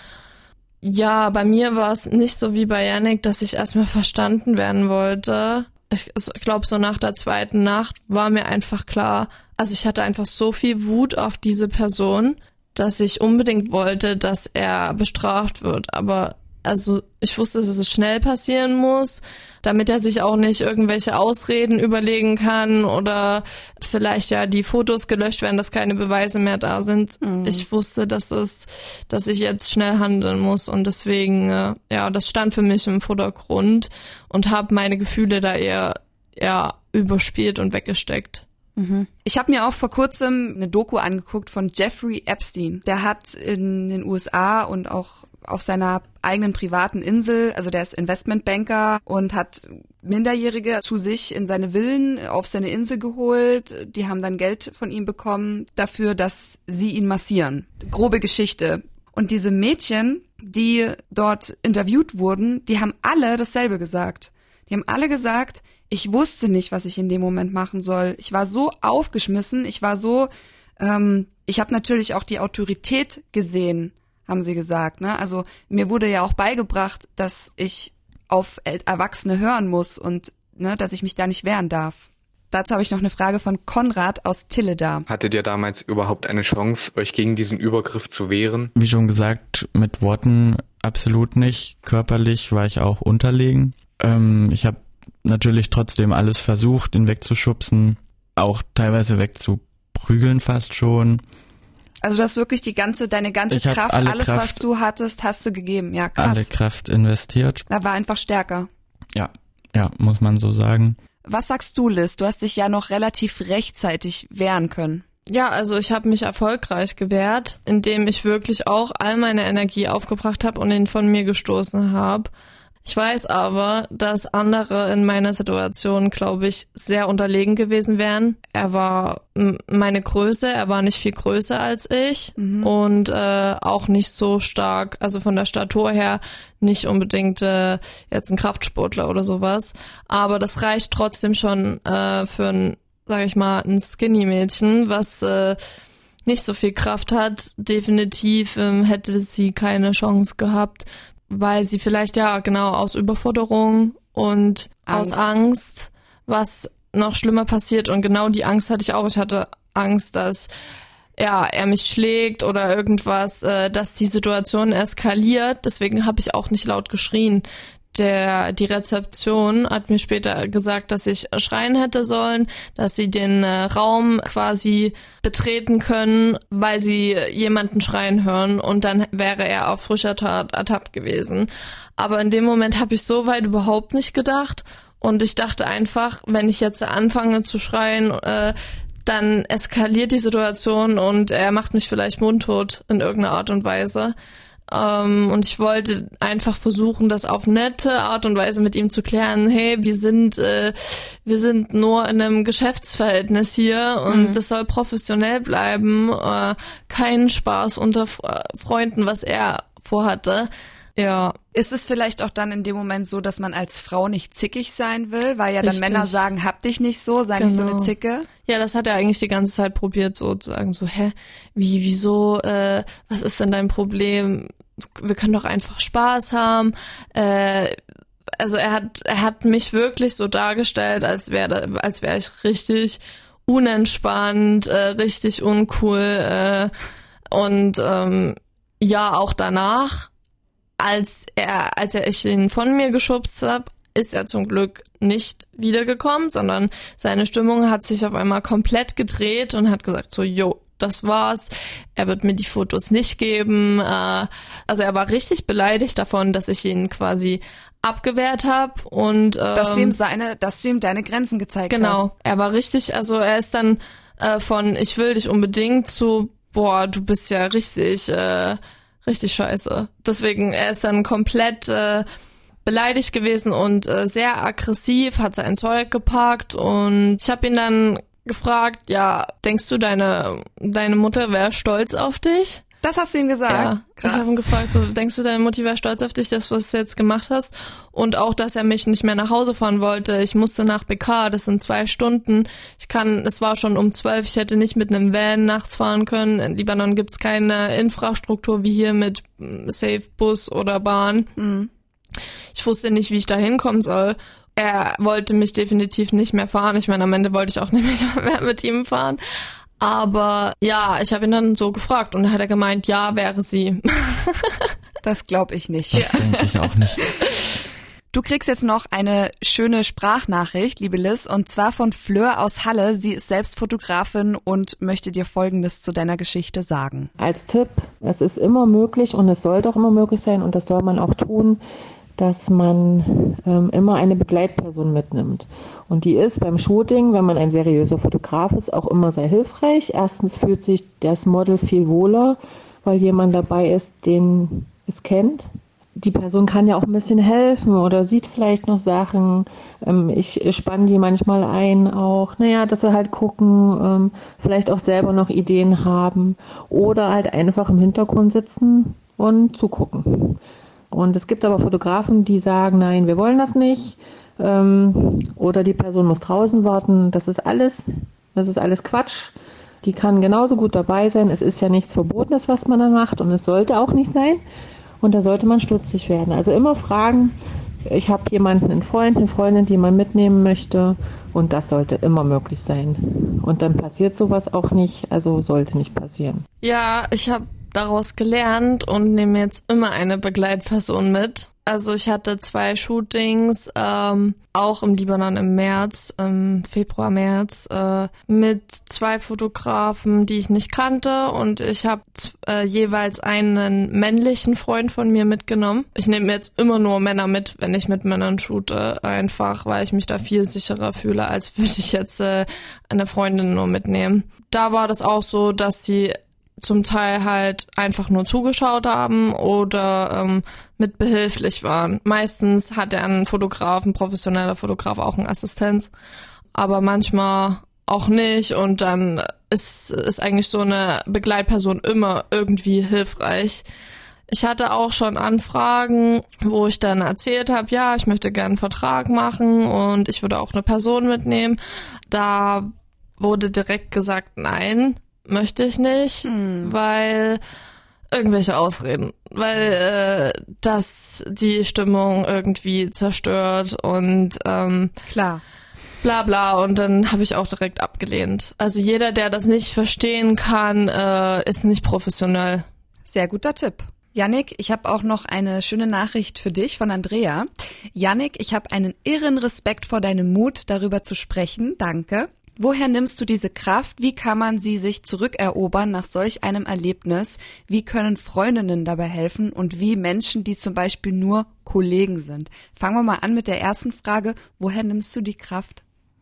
Ja, bei mir war es nicht so wie bei Yannick, dass ich erstmal verstanden werden wollte. Ich, ich glaube, so nach der zweiten Nacht war mir einfach klar, also ich hatte einfach so viel Wut auf diese Person, dass ich unbedingt wollte, dass er bestraft wird. Aber also ich wusste, dass es schnell passieren muss, damit er sich auch nicht irgendwelche Ausreden überlegen kann oder vielleicht ja die Fotos gelöscht werden, dass keine Beweise mehr da sind. Mhm. Ich wusste, dass es, dass ich jetzt schnell handeln muss und deswegen, äh, ja, das stand für mich im Vordergrund und habe meine Gefühle da eher, ja, überspielt und weggesteckt. Mhm. Ich habe mir auch vor kurzem eine Doku angeguckt von Jeffrey Epstein. Der hat in den U S A und auch auf seiner eigenen privaten Insel, also der ist Investmentbanker und hat Minderjährige zu sich in seine Villen auf seine Insel geholt. Die haben dann Geld von ihm bekommen dafür, dass sie ihn massieren. Grobe Geschichte. Und diese Mädchen, die dort interviewt wurden, die haben alle dasselbe gesagt. Die haben alle gesagt, ich wusste nicht, was ich in dem Moment machen soll. Ich war so aufgeschmissen, ich war so, ähm, ich habe natürlich auch die Autorität gesehen, haben sie gesagt, ne? Also mir wurde ja auch beigebracht, dass ich auf Erwachsene hören muss und ne, dass ich mich da nicht wehren darf. Dazu habe ich noch eine Frage von Konrad aus Tilleda. Hattet ihr damals überhaupt eine Chance, euch gegen diesen Übergriff zu wehren? Wie schon gesagt, mit Worten absolut nicht. Körperlich war ich auch unterlegen. Ähm, ich habe natürlich trotzdem alles versucht, ihn wegzuschubsen, auch teilweise wegzuprügeln fast schon. Also du hast wirklich die ganze, deine ganze Kraft, alles Kraft, was du hattest, hast du gegeben. Ja, krass. Alle Kraft investiert. Da war einfach stärker. Ja, ja, muss man so sagen. Was sagst du, Liz? Du hast dich ja noch relativ rechtzeitig wehren können. Ja, also ich habe mich erfolgreich gewehrt, indem ich wirklich auch all meine Energie aufgebracht habe und ihn von mir gestoßen habe. Ich weiß aber, dass andere in meiner Situation, glaube ich, sehr unterlegen gewesen wären. Er war m- meine Größe, er war nicht viel größer als ich mhm. und äh, auch nicht so stark, also von der Statur her nicht unbedingt äh, jetzt ein Kraftsportler oder sowas. Aber das reicht trotzdem schon äh, für ein, sag ich mal, ein Skinny-Mädchen, was äh, nicht so viel Kraft hat. Definitiv ähm, hätte sie keine Chance gehabt, weil sie vielleicht ja genau aus Überforderung und Angst. aus Angst, was noch schlimmer passiert. Und genau die Angst hatte ich auch. Ich hatte Angst, dass ja er mich schlägt oder irgendwas, äh, dass die Situation eskaliert. Deswegen habe ich auch nicht laut geschrien. Der, die Rezeption hat mir später gesagt, dass ich schreien hätte sollen, dass sie den äh, Raum quasi betreten können, weil sie jemanden schreien hören und dann wäre er auf frischer Tat ertappt gewesen. Aber in dem Moment habe ich so weit überhaupt nicht gedacht und ich dachte einfach, wenn ich jetzt anfange zu schreien, äh, dann eskaliert die Situation und er macht mich vielleicht mundtot in irgendeiner Art und Weise. Um, und ich wollte einfach versuchen, das auf nette Art und Weise mit ihm zu klären. Hey, wir sind äh, wir sind nur in einem Geschäftsverhältnis hier und mhm. das soll professionell bleiben. Äh, kein Spaß unter Freunden, was er vorhatte. Ja. Ist es vielleicht auch dann in dem Moment so, dass man als Frau nicht zickig sein will, weil ja dann Richtig. Männer sagen, hab dich nicht so, sei genau. nicht so eine Zicke? Ja, das hat er eigentlich die ganze Zeit probiert, so zu sagen, so, hä, wie, wieso, äh, was ist denn dein Problem? Wir können doch einfach Spaß haben. Äh, also er hat, er hat mich wirklich so dargestellt, als wäre, als wäre ich richtig unentspannt, äh, richtig uncool, äh, und ähm, ja, auch danach. Als er, als er ich ihn von mir geschubst habe, ist er zum Glück nicht wiedergekommen, sondern seine Stimmung hat sich auf einmal komplett gedreht und hat gesagt so, yo, das war's. Er wird mir die Fotos nicht geben. Äh, also er war richtig beleidigt davon, dass ich ihn quasi abgewehrt habe und ähm, dass du ihm seine, dass du ihm deine Grenzen gezeigt genau, hast. Genau, er war richtig, also er ist dann äh, von ich will dich unbedingt zu boah, du bist ja richtig, äh, richtig scheiße. Deswegen, er ist dann komplett äh, beleidigt gewesen und äh, sehr aggressiv, hat sein Zeug gepackt und ich habe ihn dann gefragt, ja, denkst du, deine deine Mutter wäre stolz auf dich? Das hast du ihm gesagt? Ja, krass. Ich habe ihn gefragt, so, denkst du, deine Mutti wäre stolz auf dich, das, was du jetzt gemacht hast? Und auch, dass er mich nicht mehr nach Hause fahren wollte. Ich musste nach B K, das sind zwei Stunden. Ich kann, es war schon um zwölf, ich hätte nicht mit einem Van nachts fahren können. In Libanon gibt's keine Infrastruktur wie hier mit Safe Bus oder Bahn. Mhm. Ich wusste nicht, wie ich da hinkommen soll. Er wollte mich definitiv nicht mehr fahren. Ich meine, am Ende wollte ich auch nicht mehr mit ihm fahren. Aber ja, ich habe ihn dann so gefragt und dann hat er gemeint, ja, wäre sie. Das glaube ich nicht. Das denke ich auch nicht. Du kriegst jetzt noch eine schöne Sprachnachricht, liebe Liz, und zwar von Fleur aus Halle. Sie ist selbst Fotografin und möchte dir Folgendes zu deiner Geschichte sagen. Als Tipp, es ist immer möglich und es sollte auch immer möglich sein und das soll man auch tun, dass man ähm, immer eine Begleitperson mitnimmt. Und die ist beim Shooting, wenn man ein seriöser Fotograf ist, auch immer sehr hilfreich. Erstens fühlt sich das Model viel wohler, weil jemand dabei ist, den es kennt. Die Person kann ja auch ein bisschen helfen oder sieht vielleicht noch Sachen. Ähm, ich spanne die manchmal ein auch, naja, dass sie halt gucken, ähm, vielleicht auch selber noch Ideen haben oder halt einfach im Hintergrund sitzen und zugucken. Und es gibt aber Fotografen, die sagen, nein, wir wollen das nicht. Ähm, oder die Person muss draußen warten. Das ist alles, das ist alles Quatsch. Die kann genauso gut dabei sein. Es ist ja nichts Verbotenes, was man dann macht. Und es sollte auch nicht sein. Und da sollte man stutzig werden. Also immer fragen. Ich habe jemanden, einen Freund, eine Freundin, die man mitnehmen möchte. Und das sollte immer möglich sein. Und dann passiert sowas auch nicht. Also sollte nicht passieren. Ja, ich habe daraus gelernt und nehme jetzt immer eine Begleitperson mit. Also ich hatte zwei Shootings, ähm, auch im Libanon im März, im Februar, März, äh, mit zwei Fotografen, die ich nicht kannte und ich habe äh, jeweils einen männlichen Freund von mir mitgenommen. Ich nehme jetzt immer nur Männer mit, wenn ich mit Männern shoote, einfach, weil ich mich da viel sicherer fühle, als würde ich jetzt äh, eine Freundin nur mitnehmen. Da war das auch so, dass die zum Teil halt einfach nur zugeschaut haben oder ähm, mit behilflich waren. Meistens hat er einen Fotograf, ein professioneller Fotograf, auch einen Assistenz, aber manchmal auch nicht und dann ist, ist eigentlich so eine Begleitperson immer irgendwie hilfreich. Ich hatte auch schon Anfragen, wo ich dann erzählt habe, ja, ich möchte gerne einen Vertrag machen und ich würde auch eine Person mitnehmen. Da wurde direkt gesagt, nein, möchte ich nicht, hm. weil irgendwelche Ausreden, weil äh, das die Stimmung irgendwie zerstört und ähm, klar, bla bla und dann habe ich auch direkt abgelehnt. Also jeder, der das nicht verstehen kann, äh, ist nicht professionell. Sehr guter Tipp. Yannick, ich habe auch noch eine schöne Nachricht für dich von Andrea. Yannick, ich habe einen irren Respekt vor deinem Mut, darüber zu sprechen. Danke. Woher nimmst du diese Kraft? Wie kann man sie sich zurückerobern nach solch einem Erlebnis? Wie können Freundinnen dabei helfen und wie Menschen, die zum Beispiel nur Kollegen sind? Fangen wir mal an mit der ersten Frage. Woher nimmst du die Kraft?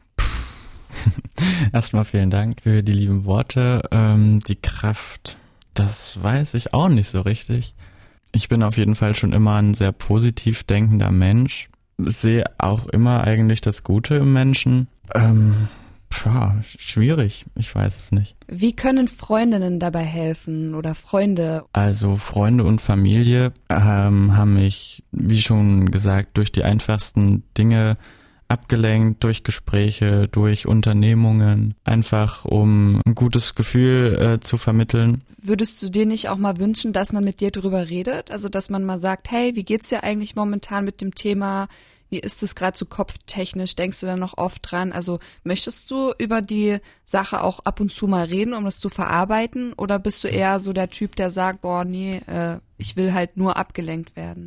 Erstmal vielen Dank für die lieben Worte. Ähm, die Kraft, das weiß ich auch nicht so richtig. Ich bin auf jeden Fall schon immer ein sehr positiv denkender Mensch. Sehe auch immer eigentlich das Gute im Menschen. Ähm... Ja, schwierig. Ich weiß es nicht. Wie können Freundinnen dabei helfen oder Freunde? Also Freunde und Familie ähm, haben mich, wie schon gesagt, durch die einfachsten Dinge abgelenkt, durch Gespräche, durch Unternehmungen, einfach um ein gutes Gefühl äh, zu vermitteln. Würdest du dir nicht auch mal wünschen, dass man mit dir drüber redet? Also dass man mal sagt, hey, wie geht's dir eigentlich momentan mit dem Thema? Wie ist es gerade so kopftechnisch? Denkst du da noch oft dran? Also möchtest du über die Sache auch ab und zu mal reden, um das zu verarbeiten? Oder bist du eher so der Typ, der sagt, boah, nee, äh, ich will halt nur abgelenkt werden?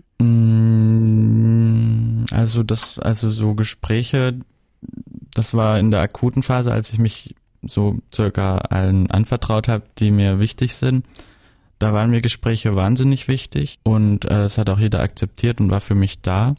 Also das, also so Gespräche, das war in der akuten Phase, als ich mich so circa allen anvertraut habe, die mir wichtig sind. Da waren mir Gespräche wahnsinnig wichtig und äh, es hat auch jeder akzeptiert und war für mich da.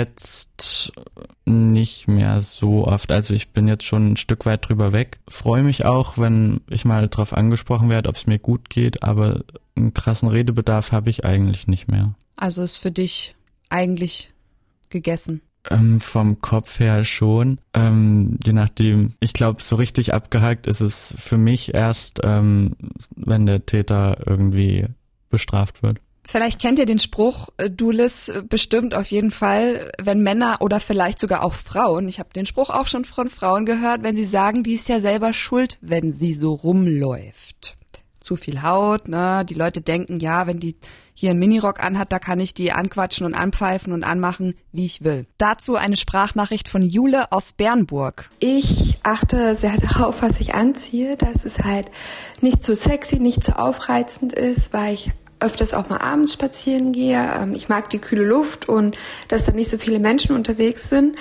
Jetzt nicht mehr so oft, also ich bin jetzt schon ein Stück weit drüber weg. Freue mich auch, wenn ich mal drauf angesprochen werde, ob es mir gut geht, aber einen krassen Redebedarf habe ich eigentlich nicht mehr. Also ist für dich eigentlich gegessen? Ähm, vom Kopf her schon, ähm, je nachdem. Ich glaube, so richtig abgehakt ist es für mich erst, ähm, wenn der Täter irgendwie bestraft wird. Vielleicht kennt ihr den Spruch, du Liz, bestimmt auf jeden Fall, wenn Männer oder vielleicht sogar auch Frauen, ich habe den Spruch auch schon von Frauen gehört, wenn sie sagen, die ist ja selber schuld, wenn sie so rumläuft. Zu viel Haut, ne? Die Leute denken, ja, wenn die hier einen Minirock anhat, da kann ich die anquatschen und anpfeifen und anmachen, wie ich will. Dazu eine Sprachnachricht von Jule aus Bernburg. Ich achte sehr darauf, was ich anziehe, dass es halt nicht zu sexy, nicht zu aufreizend ist, weil ich öfters auch mal abends spazieren gehe. Ich mag die kühle Luft und dass da nicht so viele Menschen unterwegs sind.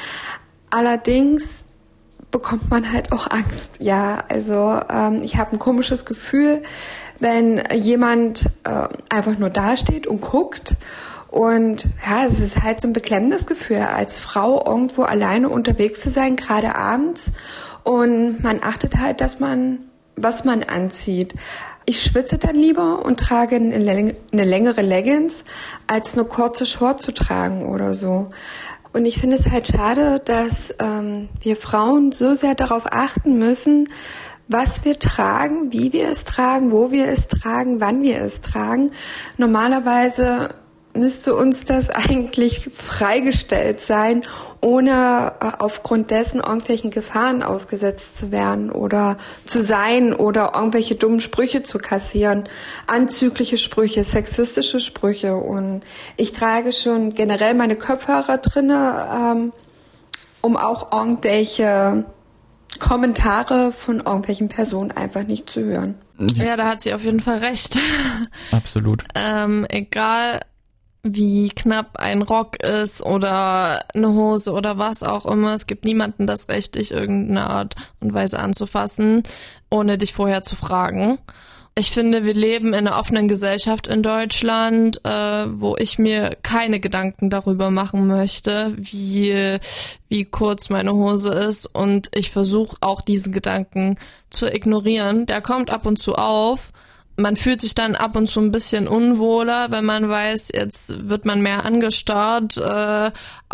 Allerdings bekommt man halt auch Angst. Ja, also ähm, ich habe ein komisches Gefühl, wenn jemand äh, einfach nur dasteht und guckt. Und ja, es ist halt so ein beklemmendes Gefühl, als Frau irgendwo alleine unterwegs zu sein, gerade abends. Und man achtet halt, dass man, was man anzieht. Ich schwitze dann lieber und trage eine, Läng- eine längere Leggings, als eine kurze Short zu tragen oder so. Und ich finde es halt schade, dass ähm, wir Frauen so sehr darauf achten müssen, was wir tragen, wie wir es tragen, wo wir es tragen, wann wir es tragen. Normalerweise müsste uns das eigentlich freigestellt sein, ohne äh, aufgrund dessen irgendwelchen Gefahren ausgesetzt zu werden oder zu sein oder irgendwelche dummen Sprüche zu kassieren, anzügliche Sprüche, sexistische Sprüche. Und ich trage schon generell meine Kopfhörer drinne, ähm, um auch irgendwelche Kommentare von irgendwelchen Personen einfach nicht zu hören. Ja, ja, da hat sie auf jeden Fall recht. Absolut. ähm, egal wie knapp ein Rock ist oder eine Hose oder was auch immer. Es gibt niemanden das Recht, dich irgendeine Art und Weise anzufassen, ohne dich vorher zu fragen. Ich finde, wir leben in einer offenen Gesellschaft in Deutschland, äh, wo ich mir keine Gedanken darüber machen möchte, wie, wie kurz meine Hose ist. Und ich versuche auch diesen Gedanken zu ignorieren. Der kommt ab und zu auf. Man fühlt sich dann ab und zu ein bisschen unwohler, wenn man weiß, jetzt wird man mehr angestarrt, äh,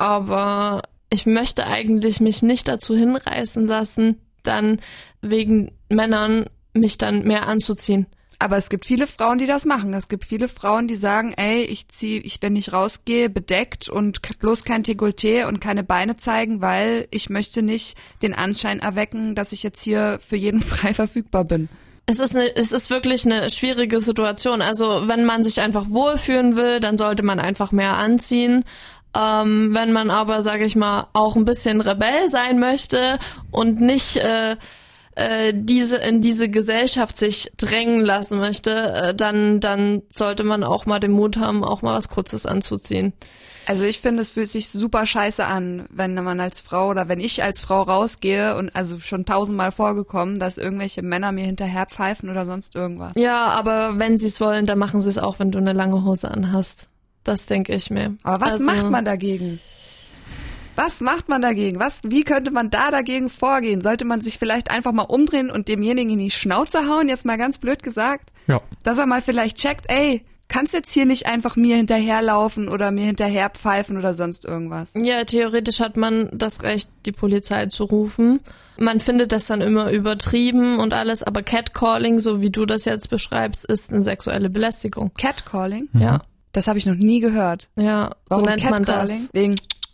aber ich möchte eigentlich mich nicht dazu hinreißen lassen, dann wegen Männern mich dann mehr anzuziehen. Aber es gibt viele Frauen, die das machen. Es gibt viele Frauen, die sagen, ey, ich zieh, ich, wenn ich rausgehe, bedeckt und bloß kein Dekolleté und keine Beine zeigen, weil ich möchte nicht den Anschein erwecken, dass ich jetzt hier für jeden frei verfügbar bin. Es ist eine, es ist wirklich eine schwierige Situation. Also wenn man sich einfach wohlfühlen will, dann sollte man einfach mehr anziehen. Ähm, wenn man aber, sage ich mal, auch ein bisschen Rebell sein möchte und nicht äh, äh, diese in diese Gesellschaft sich drängen lassen möchte, äh, dann dann sollte man auch mal den Mut haben, auch mal was Kurzes anzuziehen. Also ich finde, es fühlt sich super scheiße an, wenn man als Frau oder wenn ich als Frau rausgehe und also schon tausendmal vorgekommen, dass irgendwelche Männer mir hinterher pfeifen oder sonst irgendwas. Ja, aber wenn sie es wollen, dann machen sie es auch, wenn du eine lange Hose anhast. Das denke ich mir. Aber was also, macht man dagegen? Was macht man dagegen? Was, wie könnte man da dagegen vorgehen? Sollte man sich vielleicht einfach mal umdrehen und demjenigen in die Schnauze hauen, jetzt mal ganz blöd gesagt? Ja. Dass er mal vielleicht checkt, ey, kannst jetzt hier nicht einfach mir hinterherlaufen oder mir hinterher pfeifen oder sonst irgendwas? Ja, theoretisch hat man das Recht, die Polizei zu rufen. Man findet das dann immer übertrieben und alles, aber Catcalling, so wie du das jetzt beschreibst, ist eine sexuelle Belästigung. Catcalling? Mhm. Ja. Das habe ich noch nie gehört. Ja, Warum so nennt man das. Wegen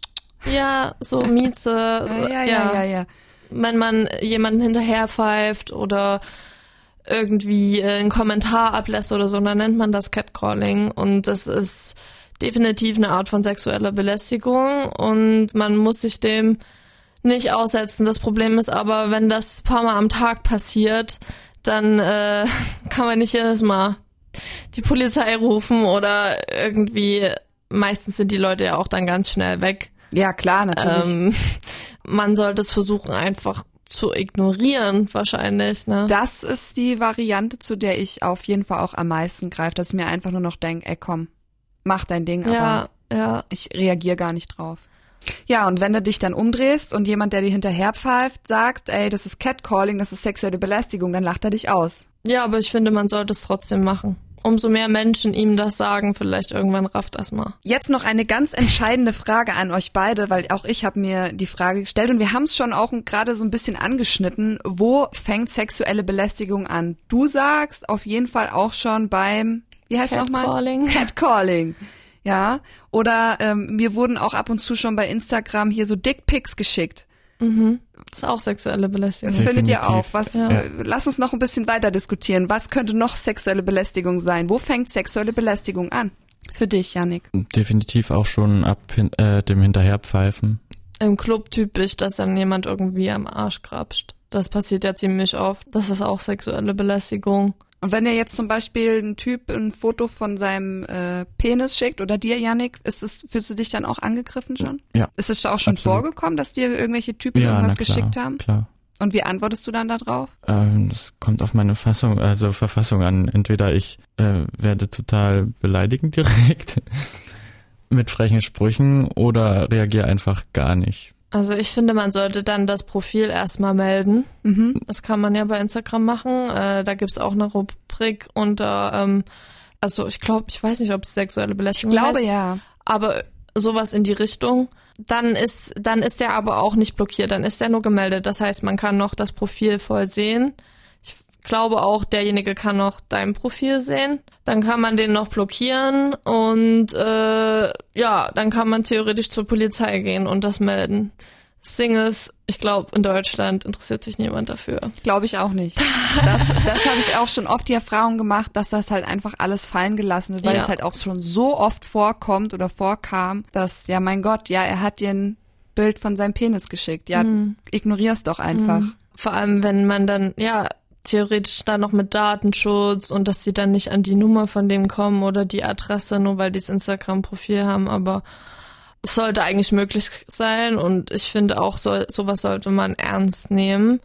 Ja, so Mieze. ja, ja, ja, ja, ja. Wenn man jemanden hinterher pfeift oder irgendwie einen Kommentar ablässt oder so, dann nennt man das Catcalling und das ist definitiv eine Art von sexueller Belästigung und man muss sich dem nicht aussetzen. Das Problem ist aber, wenn das ein paar Mal am Tag passiert, dann äh, kann man nicht jedes Mal die Polizei rufen oder irgendwie, meistens sind die Leute ja auch dann ganz schnell weg. Ja, klar, natürlich. Ähm, man sollte es versuchen, einfach zu ignorieren wahrscheinlich, ne? Das ist die Variante, zu der ich auf jeden Fall auch am meisten greife, dass ich mir einfach nur noch denke, ey komm, mach dein Ding, Ja, aber ja. ich reagiere gar nicht drauf. Ja, und wenn du dich dann umdrehst und jemand, der dir hinterherpfeift, sagt, ey, das ist Catcalling, das ist sexuelle Belästigung, dann lacht er dich aus. Ja, aber ich finde, man sollte es trotzdem machen. Umso mehr Menschen ihm das sagen, vielleicht irgendwann rafft das mal. Jetzt noch eine ganz entscheidende Frage an euch beide, weil auch ich habe mir die Frage gestellt und wir haben es schon auch gerade so ein bisschen angeschnitten. Wo fängt sexuelle Belästigung an? Du sagst auf jeden Fall auch schon beim, wie heißt es nochmal? Catcalling. Catcalling. Ja, oder ähm, mir wurden auch ab und zu schon bei Instagram hier so Dickpics geschickt. Mhm. Das ist auch sexuelle Belästigung. Findet ihr auch? Was? Ja. Äh, lass uns noch ein bisschen weiter diskutieren. Was könnte noch sexuelle Belästigung sein? Wo fängt sexuelle Belästigung an? Für dich, Yannick. Definitiv auch schon ab hin, äh, dem Hinterherpfeifen. Im Club typisch, dass dann jemand irgendwie am Arsch grapscht. Das passiert ja ziemlich oft. Das ist auch sexuelle Belästigung. Und wenn dir jetzt zum Beispiel ein Typ ein Foto von seinem äh, Penis schickt oder dir, Yannick, ist es, fühlst du dich dann auch angegriffen schon? Ja. Ist es auch schon absolut. vorgekommen, dass dir irgendwelche Typen Ja, irgendwas na klar, geschickt haben? klar. Und wie antwortest du dann da drauf? Ähm, das kommt auf meine Fassung, also Verfassung an. Entweder ich äh, werde total beleidigend direkt mit frechen Sprüchen oder reagiere einfach gar nicht. Also ich finde, man sollte dann das Profil erstmal melden. Mhm. Das kann man ja bei Instagram machen. Äh, da gibt's auch eine Rubrik unter, ähm, also ich glaube, ich weiß nicht, ob es sexuelle Belästigung Ich glaube heißt, ja. aber sowas in die Richtung. Dann ist, dann ist der aber auch nicht blockiert, dann ist der nur gemeldet. Das heißt, man kann noch das Profil voll sehen. Ich glaube auch, derjenige kann noch dein Profil sehen. Dann kann man den noch blockieren und äh, ja, dann kann man theoretisch zur Polizei gehen und das melden. Das Ding ist, ich glaube, in Deutschland interessiert sich niemand dafür. Glaube ich auch nicht. Das, das habe ich auch schon oft die Erfahrung gemacht, dass das halt einfach alles fallen gelassen wird, weil Ja. es halt auch schon so oft vorkommt oder vorkam, dass, ja mein Gott, ja, er hat dir ein Bild von seinem Penis geschickt. Ja, Mhm. ignorier's doch einfach. Mhm. Vor allem, wenn man dann, ja, theoretisch dann noch mit Datenschutz und dass die dann nicht an die Nummer von dem kommen oder die Adresse, nur weil die das Instagram-Profil haben, aber es sollte eigentlich möglich sein und ich finde auch, so, sowas sollte man ernst nehmen,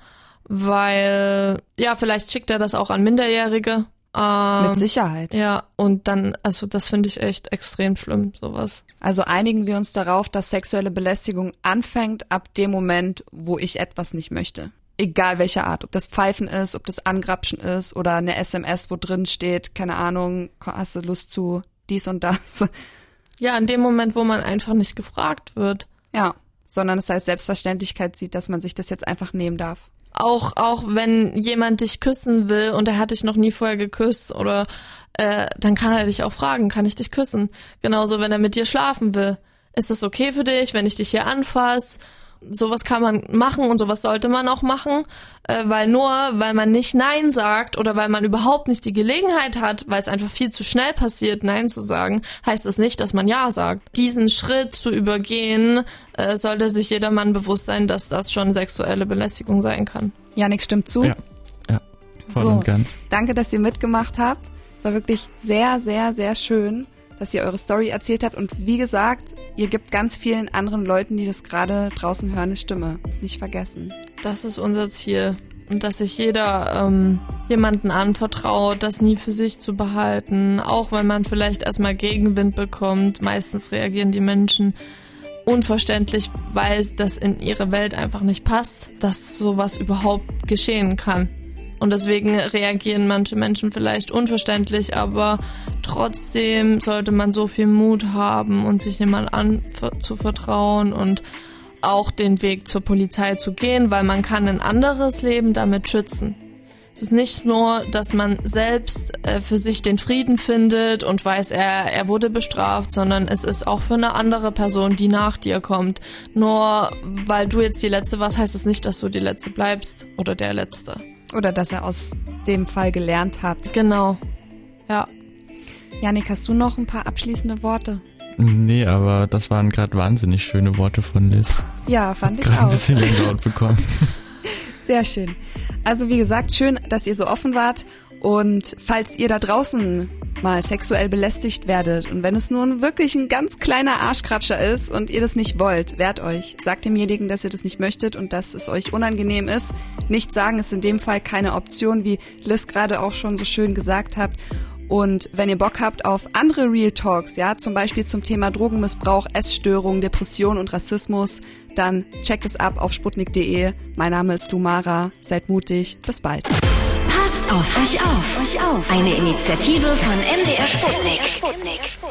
weil, ja, vielleicht schickt er das auch an Minderjährige. Ähm, Mit Sicherheit. Ja, und dann, also das finde ich echt extrem schlimm, sowas. Also einigen wir uns darauf, dass sexuelle Belästigung anfängt ab dem Moment, wo ich etwas nicht möchte. Egal welcher Art, ob das Pfeifen ist, ob das Angrapschen ist oder eine S M S, wo drin steht, keine Ahnung, hast du Lust zu dies und das. Ja, in dem Moment, wo man einfach nicht gefragt wird. Ja, sondern es als Selbstverständlichkeit sieht, dass man sich das jetzt einfach nehmen darf. Auch, auch wenn jemand dich küssen will und er hat dich noch nie vorher geküsst oder äh, dann kann er dich auch fragen, kann ich dich küssen? Genauso, wenn er mit dir schlafen will. Ist das okay für dich, wenn ich dich hier anfasse? Sowas kann man machen und sowas sollte man auch machen, äh, weil nur, weil man nicht Nein sagt oder weil man überhaupt nicht die Gelegenheit hat, weil es einfach viel zu schnell passiert, Nein zu sagen, heißt es nicht, dass man Ja sagt. Diesen Schritt zu übergehen, äh, sollte sich jedermann bewusst sein, dass das schon sexuelle Belästigung sein kann. Yannick stimmt zu. Ja, ja, voll So, und ganz. danke, dass ihr mitgemacht habt. Es war wirklich sehr, sehr, sehr schön, dass ihr eure Story erzählt habt. Und wie gesagt, ihr gebt ganz vielen anderen Leuten, die das gerade draußen hören, eine Stimme. Nicht vergessen. Das ist unser Ziel. Und dass sich jeder ähm, jemanden anvertraut, das nie für sich zu behalten. Auch wenn man vielleicht erstmal Gegenwind bekommt. Meistens reagieren die Menschen unverständlich, weil das in ihre Welt einfach nicht passt, dass sowas überhaupt geschehen kann. Und deswegen reagieren manche Menschen vielleicht unverständlich, aber trotzdem sollte man so viel Mut haben und sich jemand anzuvertrauen und auch den Weg zur Polizei zu gehen, weil man kann ein anderes Leben damit schützen. Es ist nicht nur, dass man selbst äh, für sich den Frieden findet und weiß, er, er wurde bestraft, sondern es ist auch für eine andere Person, die nach dir kommt. Nur weil du jetzt die Letzte warst, heißt es nicht, dass du die Letzte bleibst oder der Letzte. Oder dass er aus dem Fall gelernt hat. Genau, ja. Yannick, hast du noch ein paar abschließende Worte? Nee, aber das waren gerade wahnsinnig schöne Worte von Liz. Ja, fand ich Gerade ein auch. bisschen Gänsehaut bekommen. Sehr schön. Also wie gesagt, schön, dass ihr so offen wart. Und falls ihr da draußen mal sexuell belästigt werdet und wenn es nur wirklich ein ganz kleiner Arschkrabscher ist und ihr das nicht wollt, wehrt euch. Sagt demjenigen, dass ihr das nicht möchtet und dass es euch unangenehm ist. Nicht sagen ist in dem Fall keine Option, wie Liz gerade auch schon so schön gesagt hat. Und wenn ihr Bock habt auf andere Real Talks, ja, zum Beispiel zum Thema Drogenmissbrauch, Essstörung, Depression und Rassismus, dann checkt es ab auf sputnik punkt de. Mein Name ist Lumara. Seid mutig. Bis bald. Passt auf euch auf. Eine Initiative von M D R Sputnik.